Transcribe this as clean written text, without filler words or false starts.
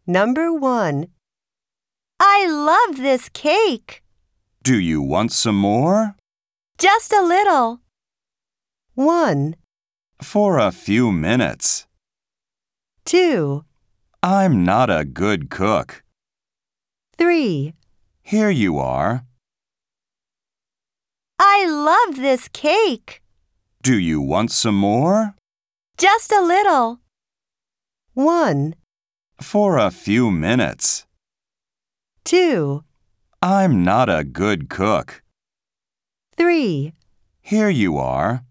Number 1. I love this cake. Do you want some more? Just a little. 1, For a few minutes. 2, I'm not a good cook. 3. Here you are. I love this cake. Do you want some more? Just a little. 1, For a few minutes. 2, I'm not a good cook. 3. Here you are.